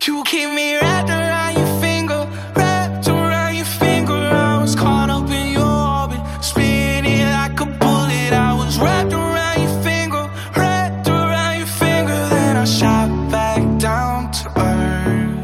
You keep me wrapped around your finger, wrapped around your finger. I was caught up in your orbit, spinning like a bullet. I was wrapped around your finger, wrapped around your finger. Then I shot back down to earth.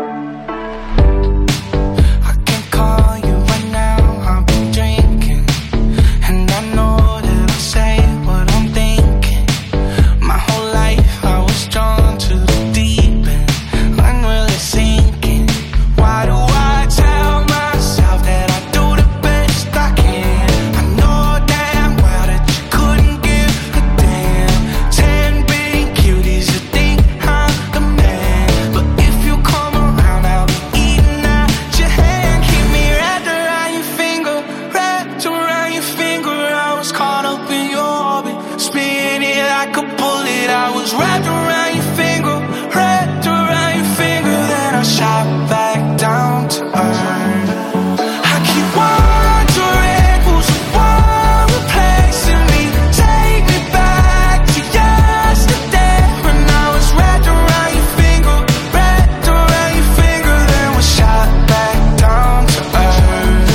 I can call you right now, I've been drinking, and I know that I'll say what I'm thinking. My whole life I was drawn to the deep end, unreally sinking. Why do I tell myself that I do the best I can? I know damn well that you couldn't give a damn. 10 big cuties that think I'm the man, but if you come around I'll be eating out your hand. Keep me wrapped around your finger, wrapped around your finger. I was caught up in your orbit, spinning like a bullet. I was wrapped around your finger, wrapped around your finger. Then I shot back down to earth. I keep wondering who's the one replacing me. Take me back to yesterday when I was wrapped around your finger, wrapped around your finger. Then we shot back down to earth.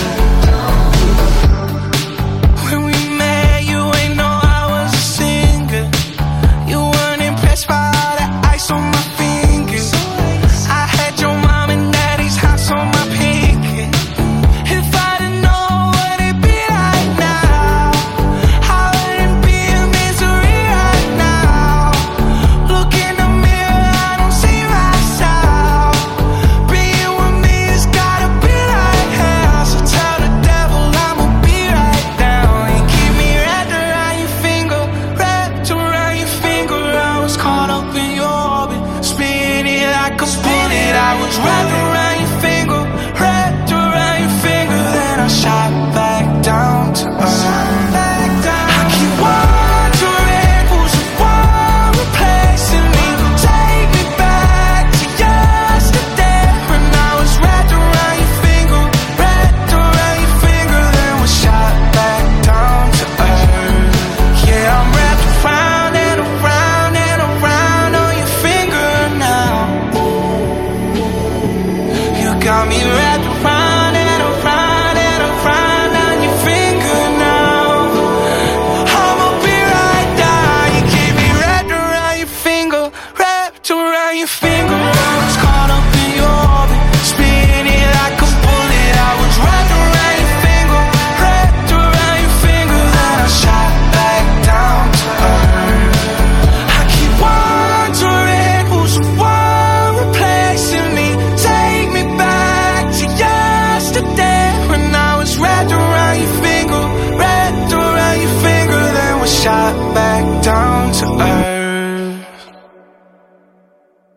When we met, you ain't know I was a singer. You weren't impressed by all the ice on my fingers. I had your mom and daddy's house on my pinky. If I didn't know what it'd be like now, I wouldn't be in misery right now. Look in the mirror, I don't see myself. Being with me has gotta be like hell. So tell the devil I'ma be right down. You keep me wrapped around your finger, wrapped around your finger. I was caught up in your orbit, spinning like a bullet. I was wrapped around your finger, wrapped around your finger. Then I shot back down to earth. I keep wondering who's the one replacing me. Take me back to yesterday when I was wrapped around your finger, wrapped around your finger. Then we shot back down to earth. Yeah, I'm wrapped around and around and around on your finger now. You got me wrapped around and around and around on your finger now. I'ma be right down. You keep me wrapped around your finger, wrapped around your finger. I was caught up in your orbit, spinning like a bullet. I was wrapped around your finger, wrapped around your finger. Then I shot back down to earth. I keep wondering who's the one replacing me. Take me back to yesterday when I was wrapped around your finger, wrapped around your finger. Then we shot back down to earth.